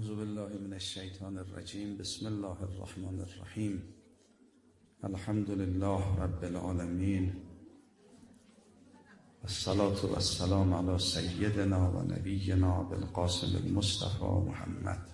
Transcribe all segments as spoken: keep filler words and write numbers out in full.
اعوذ بالله من الشیطان الرجیم. بسم الله الرحمن الرحیم. الحمد لله رب العالمین، الصلاة والسلام علی سیدنا و نبینا ابوالقاسم المصطفى محمد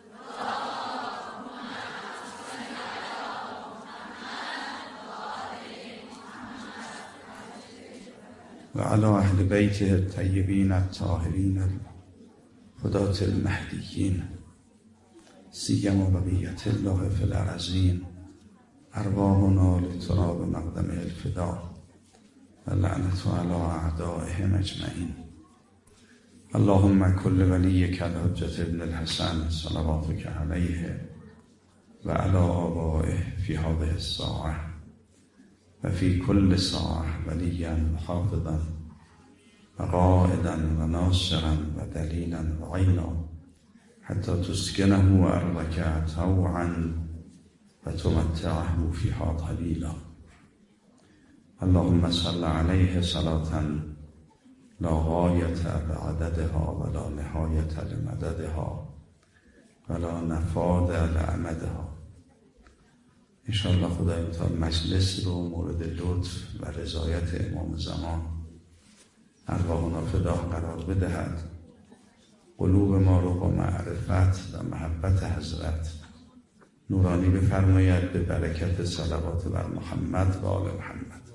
و علی اهل بیته الطیبین الطاهرین الهداة المهدیین، سیما بقیة الله فی الارضین، ارواحنا لتراب مقدم الفدا و لعنت علی اعدائهم اجمعین. اللهم کل ولیک الحجة ابن الحسن صلواتک علیه و علی آبائه فی هذه الساعة و فی کل ساعة ولیا و حافظا و قائدا و ناصرا و دلیلا و عینا حتی تسکنه ارضک طوعا و تمتعه فیها قلیلا. اللهم صل علیه صلاة لا غایة بعددها ولا نهایة لمددها ولا نفاد لامدها. انشاءالله خدای متعال مجلس رو مورد لطف و رضایت امام زمان ارواحنا فداه قرار بدهد، قلوب ما رو با معرفت و محبت حضرت نورانی بفرماید به برکت صلوات بر محمد و آل محمد.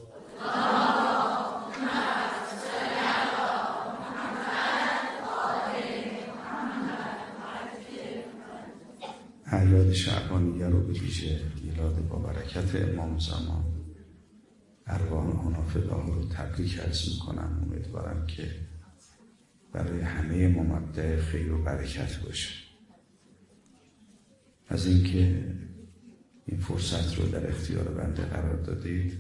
اعیاد شعبانیه رو به ویژه میلاد با برکت امام زمان ارواحنا فداه رو تبریک عرض میکنم. امیدوارم که برای همه ما مبدأ خیر و برکت باشه. از اینکه این فرصت رو در اختیار بنده قرار دادید،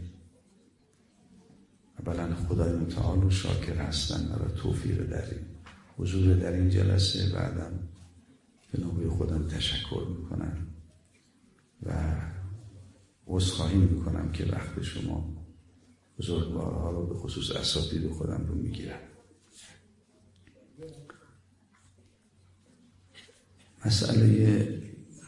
اولا خدای متعال و شاکر هستم برای توفیق در این حضور در این جلسه. بعدم به نوبه خودم تشکر میکنم و عذرخواهی میکنم که وقت شما بزرگوارها رو به خصوص اساتید خودم رو میگیرم. مسئله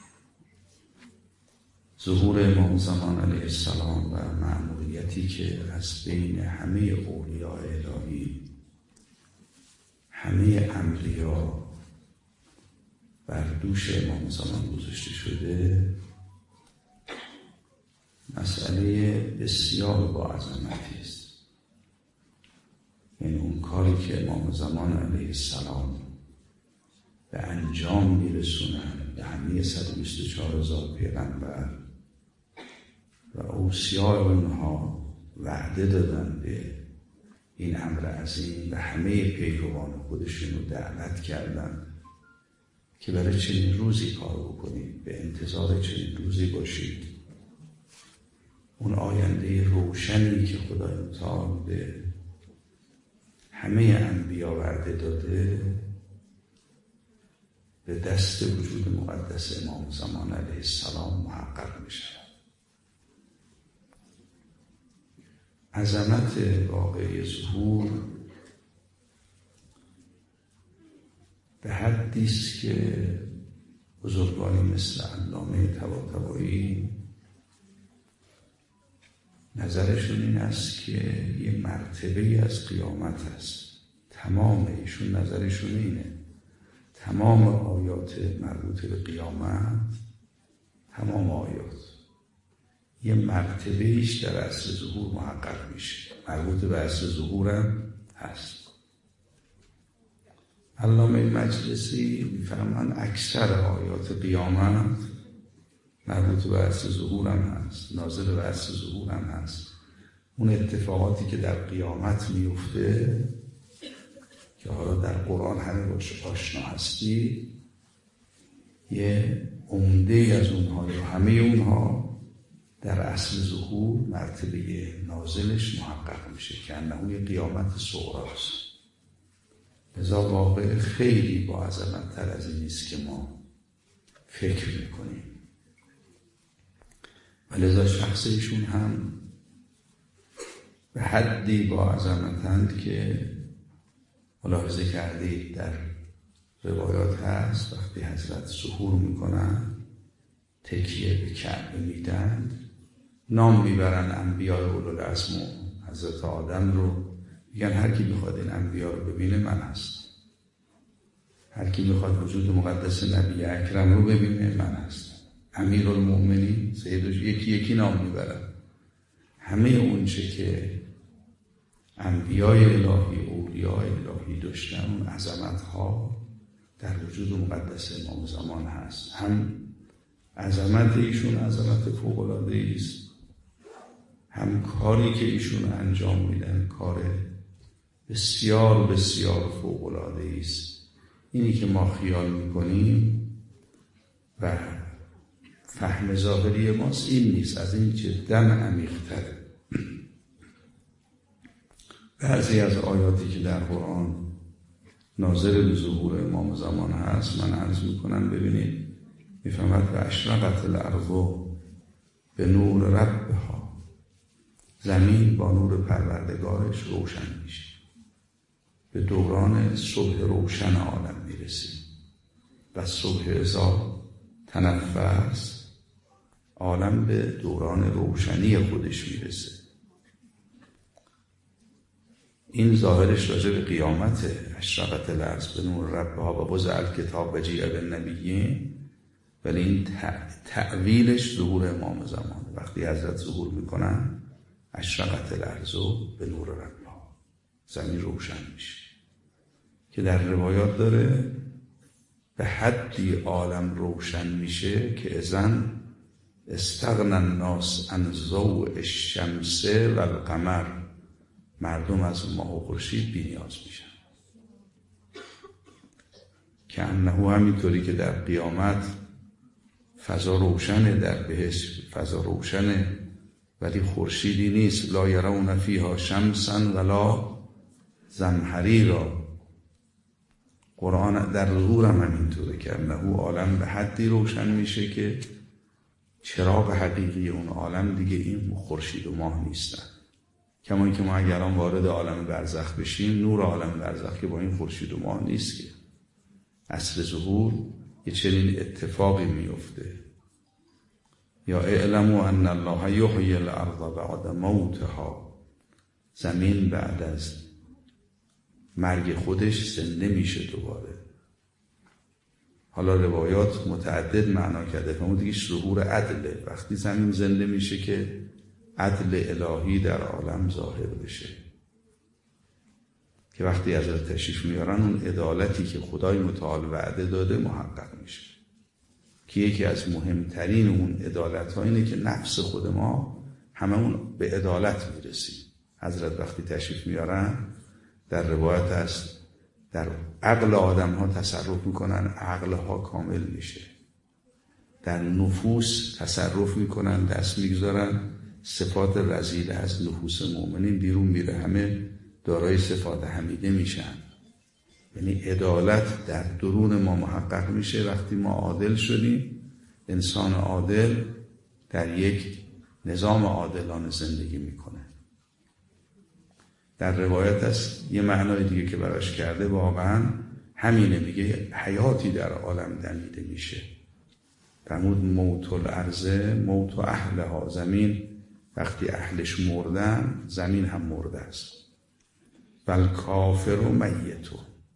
ظهور امام زمان علیه السلام و مأموریتی که از بین همه اولیاء الهی، همه انبیا بر دوش امام زمان گذاشته شده، مسئله بسیار با عظمتی است. یعنی اون کاری که امام زمان علیه السلام به انجام میرسونن به همه صد و بیست و چهار هزار پیغمبر و اوصیاء اونها وعده دادن به این امر عظیم و همه پیروان خودشون رو دعوت کردن که برای چنین روزی کار بکنید، به انتظار چنین روزی باشید. اون آینده روشنی که خدای متعال به همه انبیا وعده داده به دست وجود مقدس امام زمان علیه السلام محقق می شود. عظمت واقعی ظهور به حدی است که بزرگانی مثل علامه طباطبایی نظرشون این است که یه مرتبه از قیامت است. تمام ایشون نظرشون اینه، تمام آیات مربوط به قیامت، تمام آیات یه مرتبه ایش در عصر ظهور محقق میشه، مربوط به عصر ظهورم هست. علامه مجلسی میفرمان اکثر آیات قیامت مربوط به عصر ظهورم هست، نازل به عصر ظهورم هست. اون اتفاقاتی که در قیامت میفته که حالا در قرآن همه باش آشنا هستی، یه عمده از اونها یا همه اونها در اصل ظهور مرتبه نازلش محقق میشه که انه یه قیامت صغراست. لذا واقع خیلی با عظمت تر از این نیست که ما فکر میکنیم و لذا شخص ایشون هم به حدی با عظمتند که ملاحظه کردید در روایات هست وقتی حضرت ظهور میکنن تکیه به کعبه میدن، نام میبرن انبیاء اولوالعزم و حضرت آدم رو، میگن هر کی میخواد این انبیاء رو ببینه من هست، هر کی میخواد وجود مقدس نبی اکرم رو ببینه من هست، امیرالمؤمنین سیدش، یکی یکی نام میبرن. همه اون چه که انبیاء الهی اولیاء الهی داشتن، اون عظمت ها در وجود مقدس امام زمان هست. هم عظمت ایشون عظمت فوق‌العاده است، هم کاری که ایشون انجام میدن کار بسیار بسیار فوق‌العاده است. اینی که ما خیال میکنیم و فهم ظاهری ماست این نیست، از این جداً عمیق‌تره. بعضی از آیاتی که در قرآن ناظر به ظهور امام زمان هست من عرض میکنم ببینید، میفهمد و اشرقت الارض به نور ربها، زمین با نور پروردگارش روشن میشه، به دوران صبح روشن عالم میرسیم و صبح اذا تنفس عالم به دوران روشنی خودش میرسه. این ظاهرش راجع به قیامت، اشرقت الارض به نور ربها و وضع الکتاب و جیء بالنبیین، ولی این تأویلش ظهور امام زمان. وقتی حضرت ظهور میکنن اشرقت الارض به نور ربها، زمین روشن میشه که در روایات داره به حدی عالم روشن میشه که اذن استغنى الناس عن ضوء الشمس و القمر، مردم از ماه و خورشید بی نیاز میشن. که انه همینطوری که در قیامت فضا روشنه، در بهشت فضا روشنه ولی خورشیدی نیست، لا یرون فیها شمسا ولا زمهریرا. قرآن در ظهور هم همینطوره که انه عالم به حدی روشن میشه که چراغ حقیقی اون عالم دیگه این خورشید و ماه نیستن. کما که ما اگر هم وارد عالم برزخ بشیم، نور عالم برزخ که با این خورشید و ماه نیست که. عصر ظهور یه چنین اتفاقی میفته. یا اعلموا ان الله یحیی الارض بعد موتها، زمین بعد از مرگ خودش زنده میشه دوباره. حالا روایات متعدد معنا کرده، فهمون دیگه ظهور عدله، وقتی زمین زنده میشه که عدل الهی در عالم ظاهر بشه، که وقتی حضرت تشریف میارن اون عدالتی که خدای متعال وعده داده محقق میشه، که یکی از مهمترین اون عدالت ها اینه که نفس خود ما هممون به عدالت میرسیم. حضرت وقتی تشریف میارن در روایت هست در عقل آدم ها تصرف میکنن، عقل ها کامل میشه. در نفوس تصرف میکنن، دست میگذارن، صفات رذیله از نفوس مؤمنین بیرون میره، همه دارای صفات حمیده میشن. یعنی عدالت در درون ما محقق میشه وقتی ما عادل شدیم. انسان عادل در یک نظام عادلانه زندگی میکنه. در روایت هست یه معنای دیگه که براش کرده واقعا همینه، میگه حیاتی در عالم دمیده میشه. فرمود موت الارض موت اهلها، زمین وقتی اهلش مردن زمین هم مرده است. بل کافر و میتو،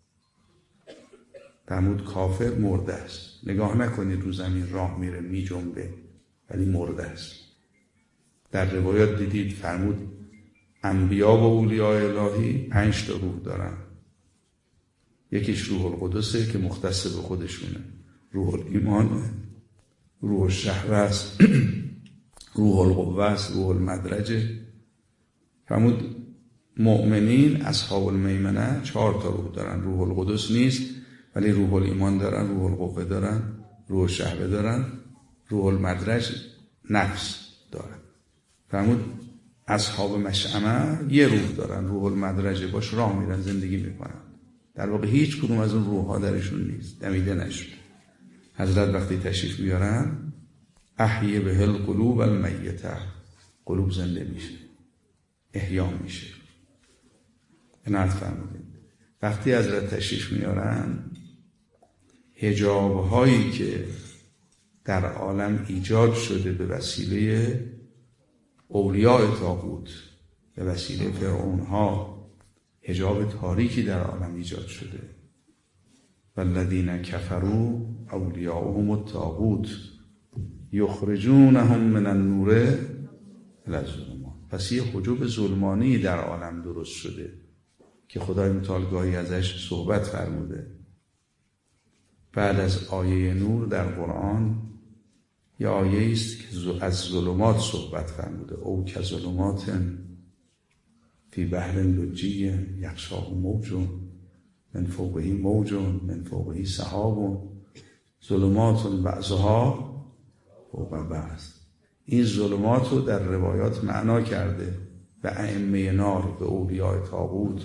فرمود کافر مرده است. نگاه نکنید رو زمین راه میره می جنبه ولی مرده است. در روایات دیدید فرمود انبیا و اولیاء الهی پنج تا روح دارن. یکیش روح القدسه که مختص به خودشونه، روح الایمان، روح الشهوه است، روح القوه است، روح المدرجه. فرمود مؤمنین اصحاب المیمنه چهار تا روح دارن، روح القدس نیست ولی روح الایمان دارن، روح القوه دارن، روح الشهوه دارن، روح المدرج نفس دارن. فرمود اصحاب مشأمه یه روح دارن، روح المدرج، باش راه میرن زندگی میکنن. در واقع هیچ کدوم از اون روح ها درشون نیست، دمیده نشد. حضرت وقتی تشریف بیارن احیی به القلوب المیته، قلوب زنده میشه، احیا میشه. عنایت فرمودید وقتی حضرت تشریف میارن حجاب‌هایی که در عالم ایجاد شده به وسیله اولیاء طاغوت، به وسیله فرعون‌ها، حجاب تاریکی در عالم ایجاد شده. والذین کفروا اولیاءهم الطاغوت یخرجونهم من النور الی الظلمات. پس یه حجاب ظلمانی در عالم درست شده که خدای متعال گاهی ازش صحبت فرموده. بعد از آیه نور در قرآن یه آیه است که از ظلمات صحبت فرموده. او که ظلمات فی بحر لجی یغشاه موج من فوقه موج من فوقه سحاب ظلمات بعضها فوق بعض. این ظلمات رو در روایات معنا کرده به ائمه نار، به اولیاء طاغوت،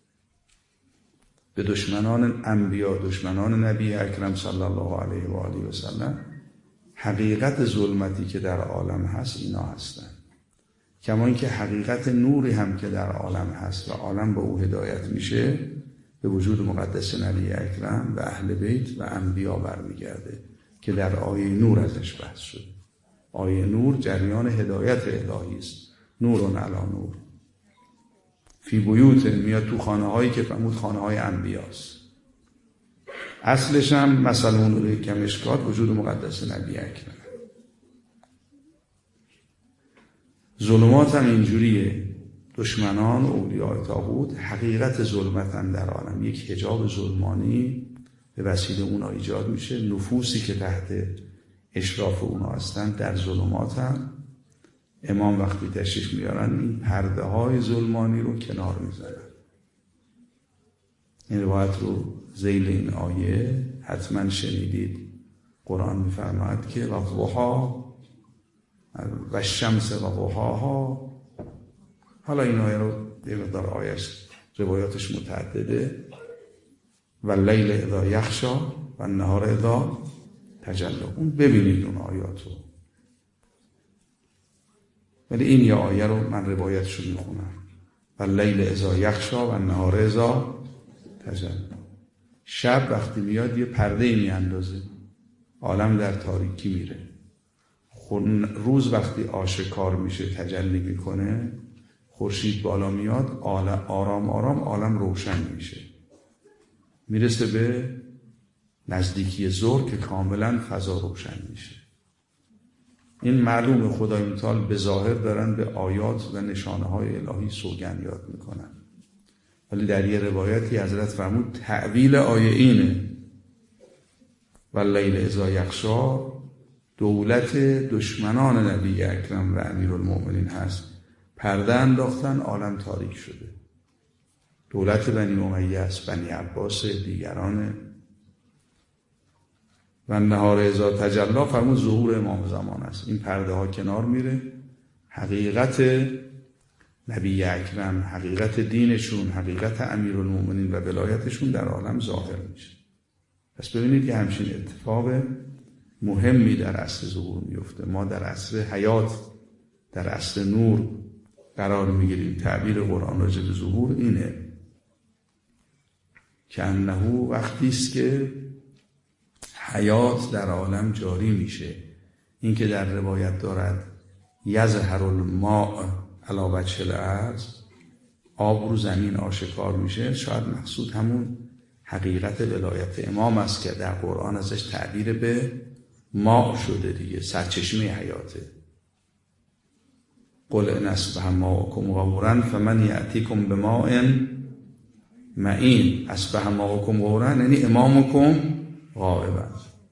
به دشمنان انبیا، دشمنان نبی اکرم صلی الله علیه و آله و سلم. حقیقت ظلمتی که در عالم هست اینا هستن، کما اینکه حقیقت نوری هم که در عالم هست و عالم به او هدایت میشه به وجود مقدس نبی اکرم و اهل بیت و انبیا برمیگرده که در آیه نور ازش بحث شد. آیه نور جریان هدایت الهی است. نورون علی نور فی بیوت، میاد تو خانه هایی که فرمود خانه های انبیاست. اصلش هم مثلا اون که مشکات وجود مقدس نبی اکرم. ظلمات هم اینجوریه، دشمنان اولیاء طاغوت حقیقت ظلمتن در عالم، یک حجاب ظلمانی به وسیله اونا ایجاد میشه. نفوسی که تحت اشراف اونا هستن در ظلمات هم امام وقتی تشریف میارن این پرده های ظلمانی رو کنار میذارن. این روایت رو ذیل این آیه حتما شنیدید. قرآن میفرماید که وضحاها و الشمس و ضحاها. حالا این آیه رو یه مقدار آیهش روایاتش متعدده. و اللیل اذا یغشا و النهار اذا تجلی. اون ببینید اون آیات رو. ولی این یه آیه رو من روایتش رو میخونم. و اللیل اذا یغشا و النهار اذا تجلی. شب وقتی میاد یه پرده میاندازه، عالم در تاریکی میره. روز وقتی آشکار میشه، تجلی میکنه، خورشید بالا میاد، آرام آرام عالم روشن میشه، میرسه به نزدیکی ظهر که کاملا فضا روشن میشه. این معلوم خدای متعال به ظاهر دارن به آیات و نشانه های الهی سوگند یاد میکنن، ولی در یه روایتی حضرت فرمود تعویل آیه اینه واللیل اذا یغشا دولت دشمنان نبی اکرم و امیرالمؤمنین هست. پرده انداختن، عالم تاریک شده. دولت بنی امیه است، بنی عباس، دیگرانه. و نهار اذا تجلی فرمود ظهور امام زمان است. این پرده ها کنار میره، حقیقت نبی اکرم، حقیقت دینشون، حقیقت امیرالمؤمنین و ولایتشون در عالم ظاهر میشه. پس ببینید که همچین اتفاق مهمی در عصر ظهور میفته. ما در عصر حیات، در عصر نور قرار میگیریم. تعبیر قرآن راجع به ظهور اینه که انه وقتی است که حیات در عالم جاری میشه. این که در روایت دارد یظهر الماء علی وجه الارض، آب رو زمین آشکار میشه، شاید مقصود همون حقیقت ولایت امام است که در قرآن ازش تعبیر به ماء شده دیگه، سرچشمه حیاته. قل ان اصبح ماؤکم غورا فمن یأتیکم بماء معین. اصبح ماؤکم غورا یعنی امامکم غائبا.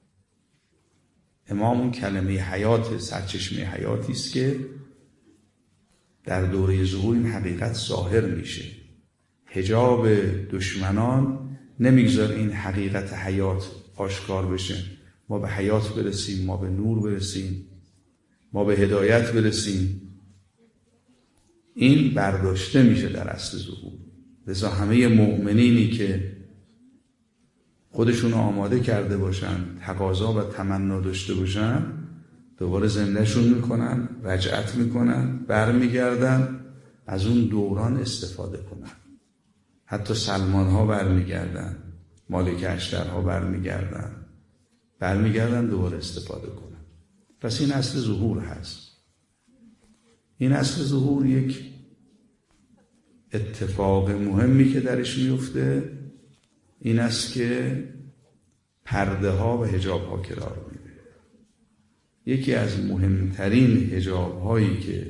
امام کلمه حیات، سرچشمه حیاتی است که در دوره ظهور این حقیقت ظاهر میشه. حجاب دشمنان نمیگذار این حقیقت حیات آشکار بشه. ما به حیات برسیم، ما به نور برسیم، ما به هدایت برسیم. این برداشته میشه در عصر ظهور. لذا همه مؤمنینی که خودشون آماده کرده باشن، تقاضا و تمنا داشته باشن، دوباره زندهشون میکنن، رجعت میکنن، برمیگردن، از اون دوران استفاده کنن. حتی سلمان ها برمیگردن، مالک اشتر ها برمیگردن، برمیگردن دوباره استفاده کنن. پس این اصل ظهور هست. این اصل ظهور یک اتفاق مهمی که درش میفته این است که پرده ها و حجاب ها کنار میره. یکی از مهمترین حجاب هایی که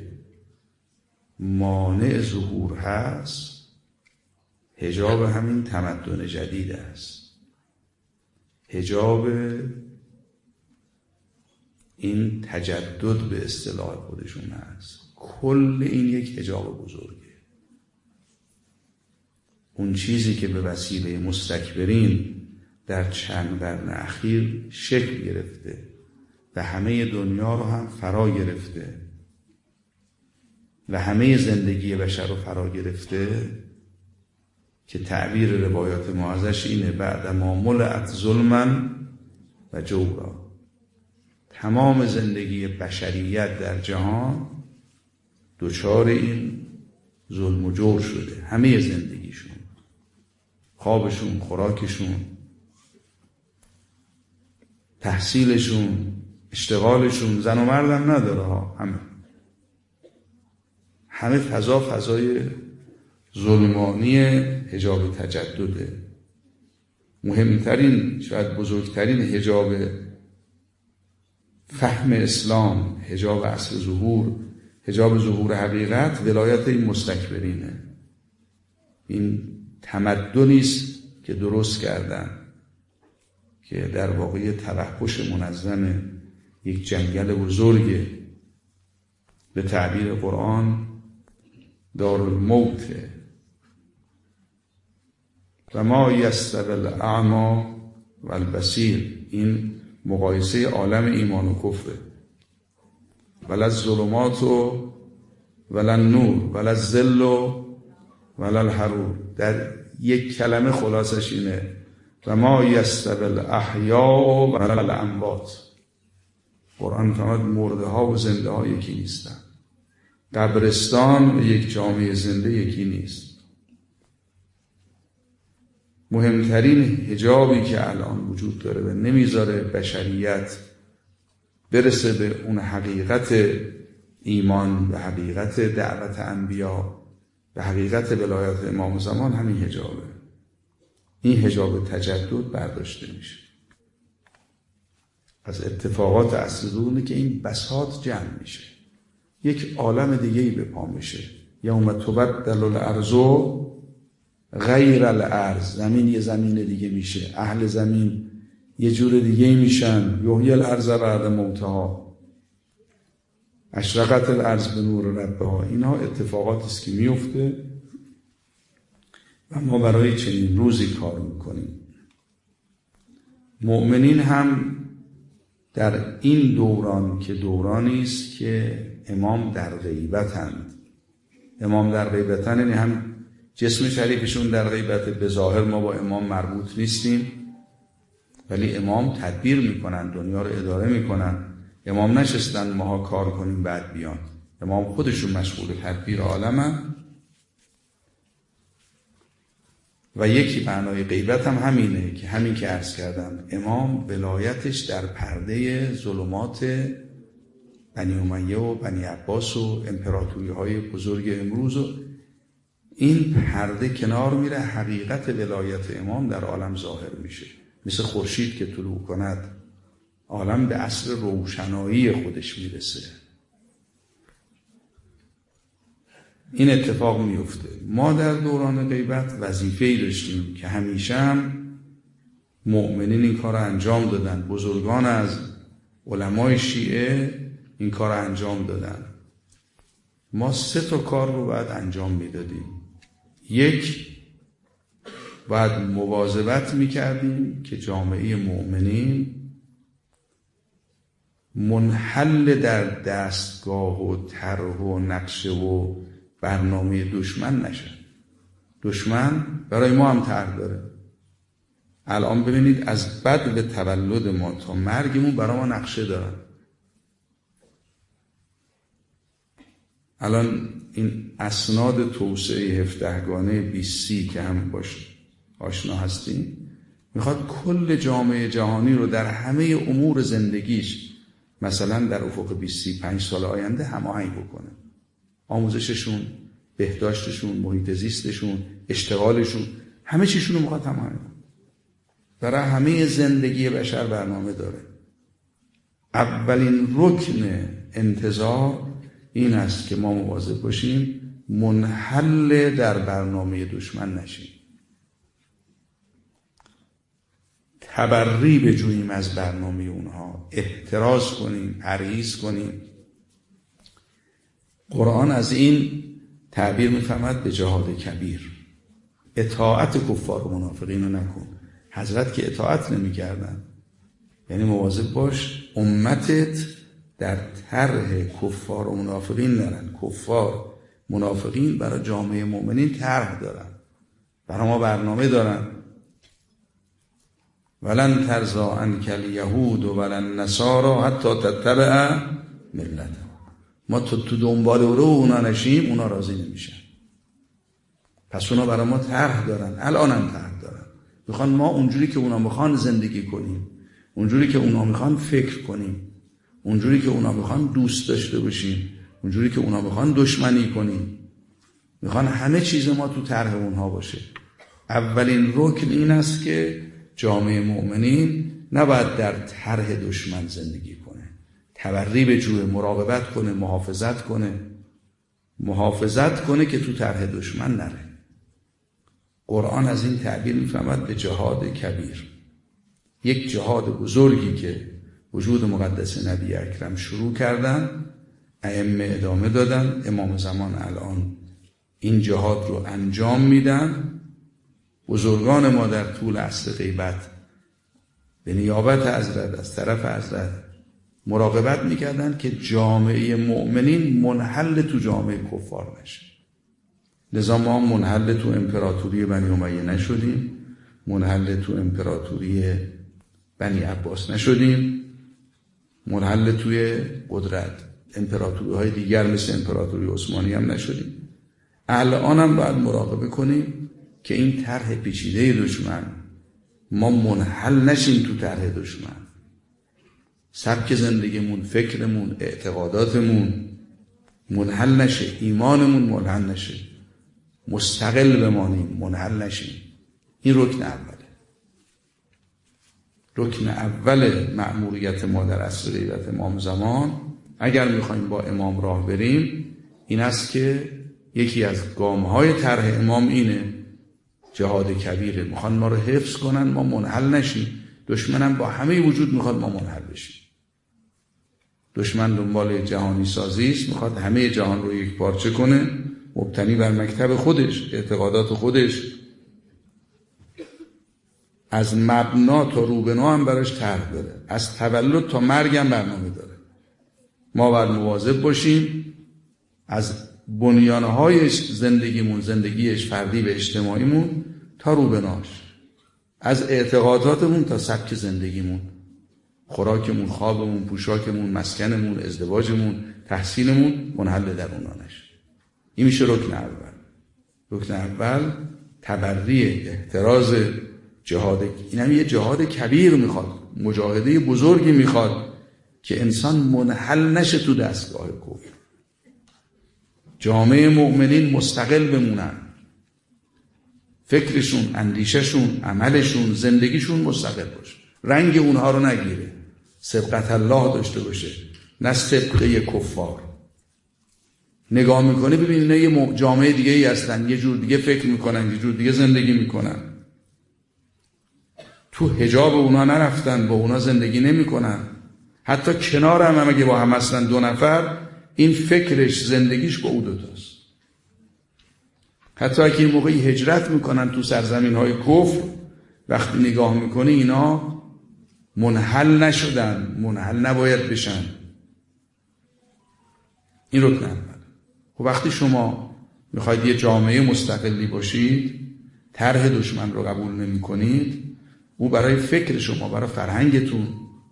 مانع ظهور هست حجاب همین تمدن جدید است. حجاب این تجدد به اصطلاح خودشون هست. کل این یک حجاب بزرگه. اون چیزی که به وسیله مستکبرین در چند قرن اخیر شکل گرفته و همه دنیا رو هم فرا گرفته و همه زندگی بشر رو فرا گرفته، که تعبیر روایات ما ازش اینه بعد ما ملأت ظلما و جورا. تمام زندگی بشریت در جهان دچار این ظلم و جور شده. همه زندگیشون، خوابشون، خوراکشون، تحصیلشون، اشتغالشون، زن و مردم نداره ها، همه همه فضا فضای ظلمانی حجاب تجدده. مهمترین، شاید بزرگترین حجاب فهم اسلام، حجاب اصل ظهور، حجاب ظهور حقیقت، ولایت این مستکبرینه. این تمدنی است که درست کردن که در واقع توحش منظم یک جنگل بزرگ، به تعبیر قرآن دارالموت. و ما یستوی الاعمی و البصیر، این مقایسه عالم ایمان و کفر. ولا الظلمات ولا النور ولا الظل ولا الحرور. در یک کلمه خلاصش اینه و ما یستوی الاحیاء ولا الاموات. قرآن فرمود مرده ها و زنده ها یکی نیستن. قبرستان و یک جامعه زنده یکی نیست. مهمترین حجابی که الان وجود داره و نمیذاره بشریت برسه به اون حقیقت ایمان و حقیقت دعوت انبیا و حقیقت ولایت امام زمان، همین حجابه. این حجاب تجدد برداشته میشه. از اتفاقات اصل ظهور که این بساط جمع میشه، یک عالم دیگه‌ای به پا میشه. یوم تبدل الارض غیر الارض. زمین یه زمین دیگه میشه، اهل زمین یه جور دیگه میشن. یحیی الارض بعد موتها، اشرقت الارض به نور ربها. اینها اتفاقاتی است که میفته و ما برای چنین روزی کار میکنیم. مؤمنین هم در این دوران که دورانی است که امام در غیبتند، امام در غیبتند یعنی هم جسم شریفشون در غیبت. به ظاهر ما با امام مربوط نیستیم، ولی امام تدبیر میکنن، دنیا رو اداره میکنن. امام نشستن ماها کار کنیم بعد بیان. امام خودشون مشغول تدبیر عالمن. و یکی معنای غیبت هم همینه که همین که عرض کردم، امام ولایتش در پرده ظلمات بنی امیه و بنی عباس و امپراتوری های بزرگ امروز، و این پرده کنار میره، حقیقت ولایت امام در عالم ظاهر میشه. مثل خورشید که طلوع کند عالم به اصل روشنایی خودش میرسه. این اتفاق میفته. ما در دوران غیبت وظیفه‌ای داشتیم که همیشه هم مؤمنین این کار رو انجام دادن. بزرگان از علمای شیعه این کار رو انجام دادن. ما سه تا کار رو باید انجام میدادیم. یک، باید مواظبت میکردیم که جامعه مؤمنین منحل در دستگاه و طرح و نقشه و برنامه دشمن نشن. دشمن برای ما هم طرح داره. الان ببینید از بد به تولد ما تا مرگمون برای ما نقشه دارن. الان این اسناد توسعه هفدهگانه بیست سی که هم باش آشنا هستیم، میخواد کل جامعه جهانی رو در همه امور زندگیش مثلا در افق بیست پنج سال آینده هماهنگ بکنه. آموزششون، بهداشتشون، محیط زیستشون، اشتغالشون، همه چیشون رو میخواد هماهنگ کنه. برای همه زندگی بشر برنامه داره. اولین رکن انتظار این است که ما مواظب باشیم منحل در برنامه دشمن نشیم. تبری بجوییم از برنامه اونها، احتراز کنیم، پرهیز کنیم. قرآن از این تعبیر می‌فرماید به جهاد کبیر. اطاعت کفار و منافقین رو نکن. حضرت که اطاعت نمی‌کردن، یعنی مواظب باش امتت در طرح کفار و منافقین نرن. کفار منافقین برای جامعه مؤمنین طرح دارن، برای ما برنامه دارن. ولن ترضى عنك اليهود ولا النصارى حتى تتبع ملتهم. ما تو تو دنبال رو اونا نشیم، اونا راضی نمیشن. پس اونا برای ما طرح دارن، الان هم طرح دارن. میخوان ما اونجوری که اونا میخوان زندگی کنیم، اونجوری که اونا میخوان فکر کنیم، اونجوری که اونا میخوان دوست داشته باشیم، اونجوری که اونا میخوان دشمنی کنیم. میخوان همه چیز ما تو طرح اونها باشه. اولین رکن این است که جامعه مؤمنین نباید در طرح دشمن زندگی کنه. تبری به جوه، مراقبت کنه، محافظت کنه. محافظت کنه که تو طرح دشمن نره. قرآن از این تعبیر میفهمد به جهاد کبیر. یک جهاد بزرگی که وجود مقدس نبی اکرم شروع کردن، ائمه ادامه دادن، امام زمان الان این جهاد رو انجام میدن. بزرگان ما در طول عصر غیبت به نیابت حضرت از طرف حضرت مراقبت میکردن که جامعه مؤمنین منحل تو جامعه کفار نشه. لذا ما منحل تو امپراتوری بنی امیه نشدیم، منحل تو امپراتوری بنی عباس نشدیم، منحل توی قدرت امپراتوری های دیگر مثل امپراتوری عثمانی هم نشدیم. الان هم باید مراقبه کنیم که این طرح پیچیده دشمن ما منحل نشیم تو طرح دشمن. سبک زندگیمون، فکرمون، اعتقاداتمون منحل نشه، ایمانمون منحل نشه، مستقل بمانیم، منحل نشیم. این رکن اوله. رکن اول مأموریت ما در عصر غیبت امام زمان، اگر میخوایم با امام راه بریم، این است که یکی از گامهای طرح امام اینه، جهاد کبیره. میخوان ما رو حفظ کنن، ما منحل نشیم. دشمنم با همه وجود میخواد ما منحل بشیم. دشمن دنبال جهانی سازی است، میخواد همه جهان رو یک پارچه کنه، مبتنی بر مکتب خودش، اعتقادات خودش. از مبنا تا روبنا هم براش طرح داره، از تولد تا مرگ هم برنامه داره. ما باید مواظب باشیم از بنیانهایش زندگیمون، زندگیش فردی و اجتماعیمون تا روبناش، از اعتقاداتمون تا سبک زندگیمون، خوراکمون، خوابمون، پوشاکمون، مسکنمون، ازدواجمون، تحصیلمون منحل در اونا نشه. این میشه رکن اول. رکن اول تبری، احتراز، جهاد. این هم یه جهاد کبیر میخواد، مجاهده بزرگی میخواد که انسان منحل نشه تو دستگاه کفر. جامعه مؤمنین مستقل بمونن، فکرشون، اندیششون، عملشون، زندگیشون مستقل باشه، رنگ اونها رو نگیره، سبقت الله داشته باشه، نه سبقه کفار. نگاه میکنه ببینید نه یه جامعه دیگه ای هستن، یه جور دیگه فکر میکنن، یه جور دیگه زندگی میکنن، تو حجاب اونا نرفتن، با اونا زندگی نمیکنن، حتی کنار هم, هم اگه با هم هستن دو نفر، این فکرش، زندگیش با او دوتاست. حتی اگه این موقعی هجرت میکنن تو سرزمین های کفر، وقتی نگاه میکنی اینا منحل نشدن، منحل نباید بشن. این رکن اول. و وقتی شما میخواید یه جامعه مستقلی باشید، طرح دشمن رو قبول نمی کنید، او برای فکر شما، برای فرهنگتون،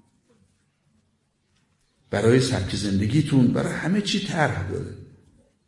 برای سبک زندگیتون، برای همه چی طرح داره.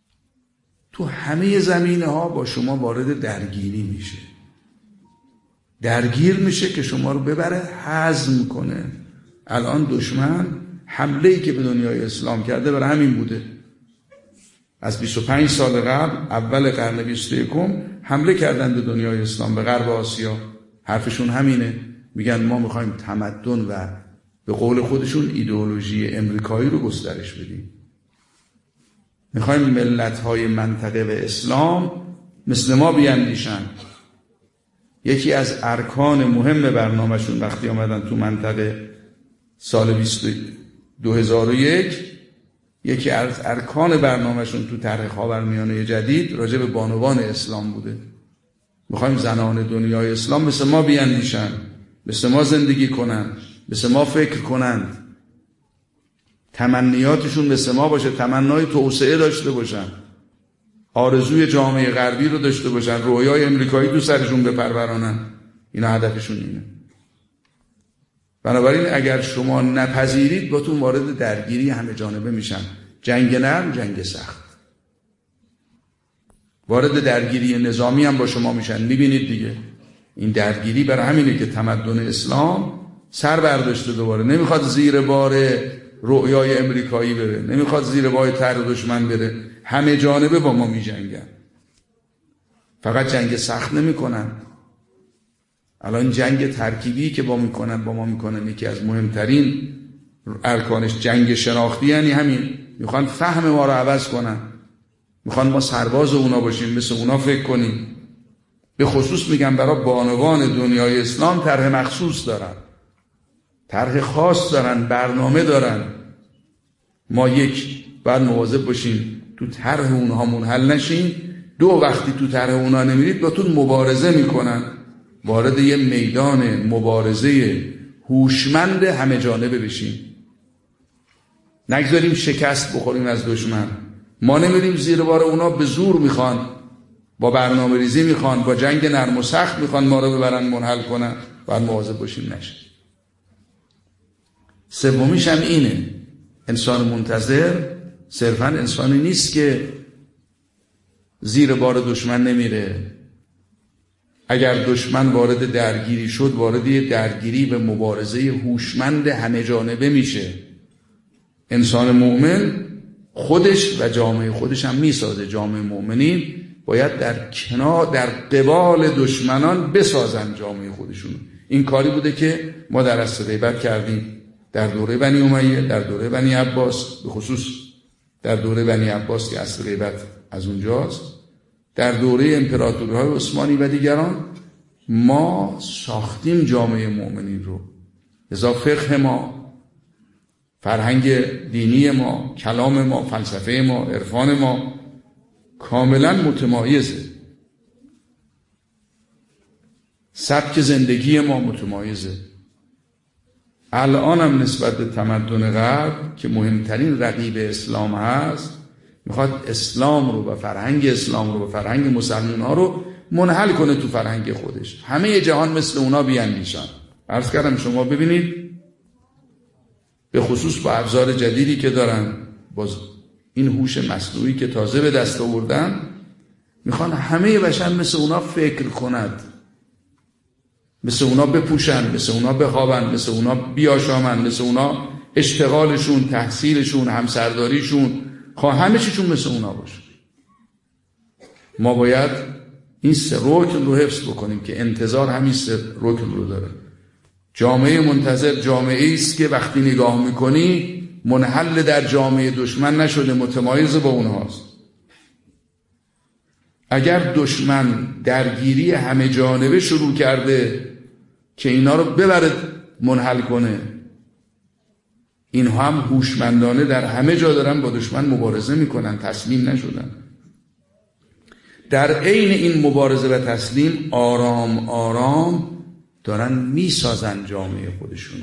تو همه زمینه ها با شما وارد درگیری میشه. درگیر میشه که شما رو ببره هضم کنه. الان دشمن حمله‌ای که به دنیای اسلام کرده برای همین بوده. از بیست و پنج سال قبل، اول قرن بیست و یکم حمله کردن به دنیای اسلام، به غرب آسیا. حرفشون همینه، میگن ما میخوایم تمدن و به قول خودشون ایدئولوژی امریکایی رو گسترش بدیم. میخوایم ملت‌های منطقه و اسلام مثل ما بیاندیشن. یکی از ارکان مهم برنامه‌شون وقتی آمدن تو منطقه سال دو هزار و یک، یکی از ارکان برنامه‌شون تو طرح خاورمیانه جدید راجع به بانوان اسلام بوده. میخوایم زنان دنیای اسلام مثل ما بیاندیشن، مثل ما زندگی کنن، مثل ما فکر کنند، تمنیاتشون مثل ما باشه، تمنای توسعه داشته باشن، آرزوی جامعه غربی رو داشته باشن، رویای امریکایی تو سرشون بپرورانن. اینا هدفشون اینه. بنابراین اگر شما نپذیرید باتون وارد درگیری همه جانبه میشن. جنگ نرم، جنگ سخت. وارد درگیری نظامی هم با شما میشن. میبینید دیگه این درگیری برای همینه که تمدن اسلام سر برداشته، دوباره نمیخواد زیر بار رؤیای امریکایی بره، نمیخواد زیر بار طرح دشمن بره. همه جانبه با ما میجنگن. فقط جنگ سخت نمیکنن. الان جنگ ترکیبی که با میکنن با ما میکنن یکی از مهمترین ارکانش جنگ شناختی، یعنی همین، میخوان فهم ما رو عوض کنن، میخوان ما سرباز اونا باشیم، مثل اونا فکر کنیم. به خصوص میگم برای بانوان دنیای اسلام طرح مخصوص دارن، طرح خاص دارن، برنامه دارن. ما یک باید مواظب باشیم تو طرح اونها منحل نشین. دو، وقتی تو طرح اونها نمیرید باتون مبارزه میکنن. وارد یه میدان مبارزه هوشمند همه جانبه بشیم. نگذاریم شکست بخوریم از دشمن. ما نمیریم زیر بار اونا، به زور میخوان، با برنامه ریزی میخوان، با جنگ نرم و سخت میخوان ما رو ببرن منحل کنن. باید مواظب باشیم نشه. سومیش هم اینه، انسان منتظر صرفاً انسانی نیست که زیر بار دشمن نمیره. اگر دشمن وارد درگیری شد، وارد یه درگیری به مبارزه هوشمند همه جانبه میشه. انسان مؤمن خودش و جامعه خودش هم میسازه. جامعه مؤمنین باید در کنار، در قبال دشمنان بسازن جامعه خودشون. این کاری بوده که ما در عصر غیبت کردیم، در دوره بنی امیه، در دوره بنی عباس، به خصوص در دوره بنی عباس که عصر غیبت از اونجاست، در دوره امپراتوری‌های عثمانی و دیگران. ما ساختیم جامعه مؤمنین رو. لذا فقه ما، فرهنگ دینی ما، کلام ما، فلسفه ما، عرفان ما کاملا متمایزه. سبک زندگی ما متمایزه. الان هم نسبت به تمدن غرب که مهمترین رقیب اسلام هست، میخواد اسلام رو و فرهنگ اسلام رو و فرهنگ مسلمان ها رو منحل کنه تو فرهنگ خودش. همه جهان مثل اونا بیاندیشن. عرض کردم شما ببینید، به خصوص با ابزار جدیدی که دارن، باز این هوش مصنوعی که تازه به دست آوردن، میخوان همه بشر مثل اونا فکر کند، مثل اونا بپوشن، مثل اونا بخوابن، مثل اونا بیاشامن، مثل اونا اشتغالشون، تحصیلشون، همسرداریشون، خواه همه چیشون مثل اونا باشه. ما باید این سه رکن رو حفظ بکنیم که انتظار همین سه رکن رو داره. جامعه منتظر جامعه است که وقتی نگاه میکنی منحل در جامعه دشمن نشده، متمایز با اونهاست. اگر دشمن درگیری همه جانبه شروع کرده که اینا رو ببرد منحل کنه، اینها هم هوشمندانه در همه جا دارن با دشمن مبارزه میکنن، تسلیم نشدن. در عین این مبارزه و تسلیم آرام آرام دارن میسازن جامعه خودشونو.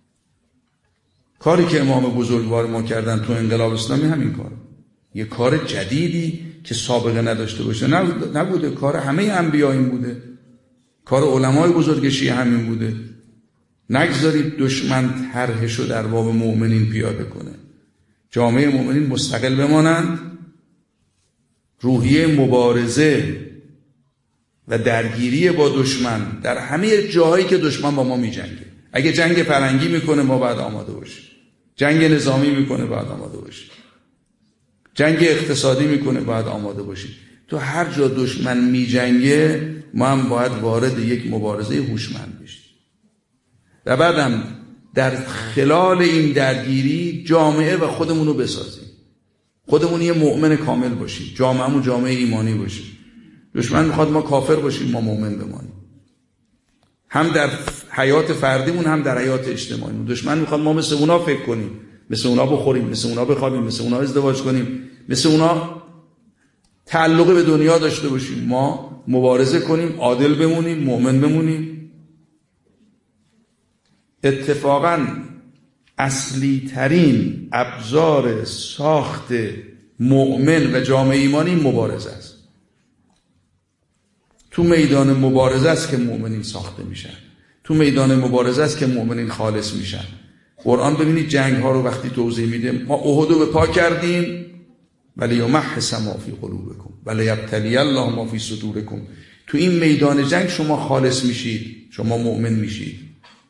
کاری که امام بزرگوار ما کردن تو انقلاب اسلامی همین کار، یه کار جدیدی که سابقه نداشته باشه نبوده. کار همه انبیا این بوده، کار علمای بزرگ شیعه همین بوده. نگذارید دشمن طرحشو در باب مؤمنین پیاده کنه. جامعه مؤمنین مستقل بمانند، روحیه مبارزه و درگیری با دشمن در همه جاهایی که دشمن با ما میجنگه. اگه جنگ فرنگی میکنه ما باید آماده باشیم، جنگ نظامی میکنه باید آماده باشیم، جنگ اقتصادی میکنه باید آماده باشیم. تو هر جا دشمن میجنگه ما هم باید وارد یک مبارزه هوشمند بشیم و بعدم در خلال این درگیری جامعه و خودمون رو بسازیم، خودمون یه مؤمن کامل باشیم، جامعهمون جامعه ایمانی باشیم. دشمن میخواد ما کافر باشیم، ما مؤمن بمانیم، هم در حیات فردیمون هم در حیات اجتماعیمون. دشمن میخواد ما مثل اونا فکر کنیم، مثل اونا بخوریم، مثل اونا بخوابیم، مثل اونا ازدواج کنیم، مثل اونا تعلق به دنیا داشته باشیم. ما مبارزه کنیم، عادل بمونیم، مؤمن بمونیم. اتفاقاً اصلی ترین ابزار ساخت مؤمن و جامعه ایمانی مبارزه است. تو میدان مبارزه است که مؤمنین ساخته میشن، تو میدان مبارزه است که مؤمنین خالص میشن. قرآن ببینید جنگ ها رو وقتی توضیح میده، ما احد رو به پا کردیم ولی یمحص ما فی قلوبکم ولی یبتلی الله ما فی صدورکم. تو این میدان جنگ شما خالص میشید، شما مؤمن میشید.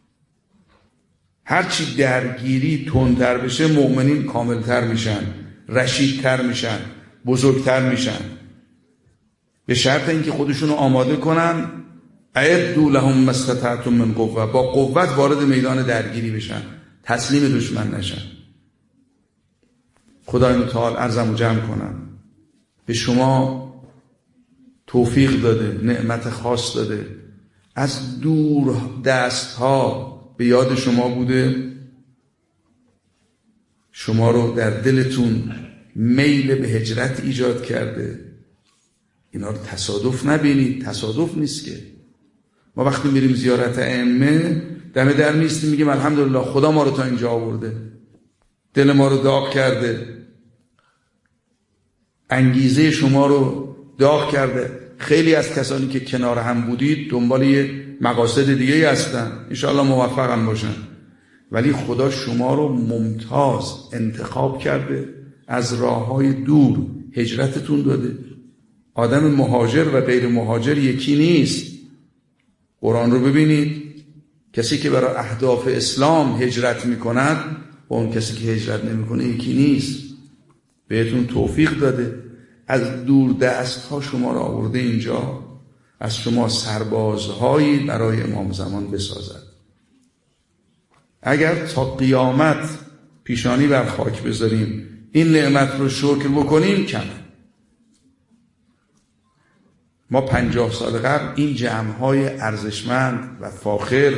هرچی درگیری تندتر بشه مؤمنین کاملتر میشن، رشیدتر میشن، بزرگتر میشن، به شرط اینکه خودشونو آماده کنن. اعدوا لهم ما استطعتم من قوه، با قوت وارد میدان درگیری بشن، تسلیم دشمن نشن. خدای متعال عرضمو جمع کنم، به شما توفیق داده، نعمت خاص داده، از دور دست ها به یاد شما بوده، شما رو در دلتون میل به هجرت ایجاد کرده. اینا رو تصادف نبینید، تصادف نیست که. ما وقتی میریم زیارت ائمه دم در نیستیم میگیم الحمدلله خدا ما رو تا اینجا آورده، دل ما رو داغ کرده، انگیزه شما رو داغ کرده. خیلی از کسانی که کنار هم بودید دنبال یه مقاصد دیگه هستن، انشاءالله موفق هم باشن، ولی خدا شما رو ممتاز انتخاب کرده، از راههای دور هجرتتون داده. آدم مهاجر و غیر مهاجر یکی نیست. قرآن رو ببینید، کسی که برای اهداف اسلام هجرت میکند و اون کسی که هجرت نمیکنه یکی نیست. بهتون توفیق داده، از دور دست ها شما رو آورده اینجا، از شما سربازهایی برای امام زمان بسازد. اگر تا قیامت پیشانی بر خاک بذاریم این نعمت رو شکر بکنیم کمه. ما پنجاه سال قبل این جمع‌های ارزشمند و فاخر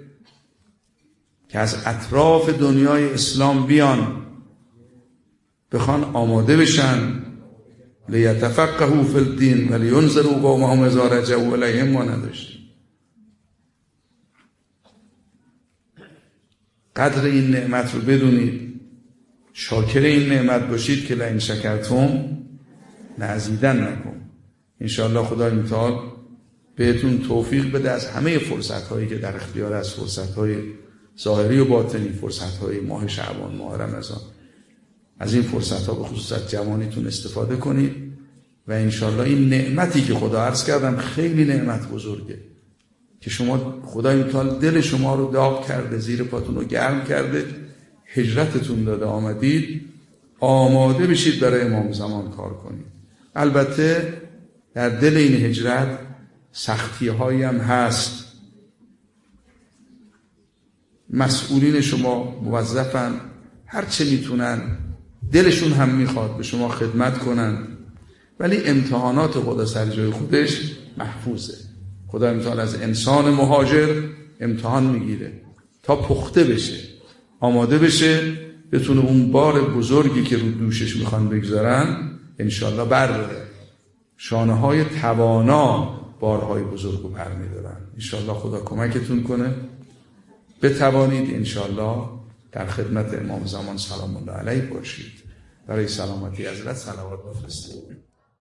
که از اطراف دنیای اسلام بیان بخوان آماده بشن لیتفقهوا فی الدین ولینذروا قومهم اذا رجعوا الیهم ما نداشتیم. قدر این نعمت رو بدونید، شاکر این نعمت باشید که لئن شکرتم لازیدنکم. انشاءالله خدای متعال بهتون توفیق بده از همه فرصت‌هایی که در اختیار از فرصت‌های ظاهری و باطنی، فرصت‌های ماه شعبان، ماه رمضان، از این فرصت‌ها به خصوص از جوانیتون استفاده کنید و انشاءالله این نعمتی که خدا عرض کردم خیلی نعمت بزرگه که شما خدای متعال دل شما رو داغ کرده، زیر پاتون رو گرم کرده، هجرتتون داده، آمدید، آماده بشید برای امام زمان کار کنید. البته در دل این هجرت سختی هایی هم هست. مسئولین شما موظفن هر چه میتونن، دلشون هم میخواد به شما خدمت کنن، ولی امتحانات خدا سر جای خودش محفوظه. خدا امتحان از انسان مهاجر امتحان میگیره تا پخته بشه، آماده بشه، بتونه اون بار بزرگی که رو دوشش میخوان بگذارن انشالله برداره. شانه های توانا بارهای بزرگ رو بر میدارن. انشالله خدا کمکتون کنه بتوانید انشالله در خدمت امام زمان سلام الله علیه باشید. برای سلامتی حضرت صلوات بفرستید.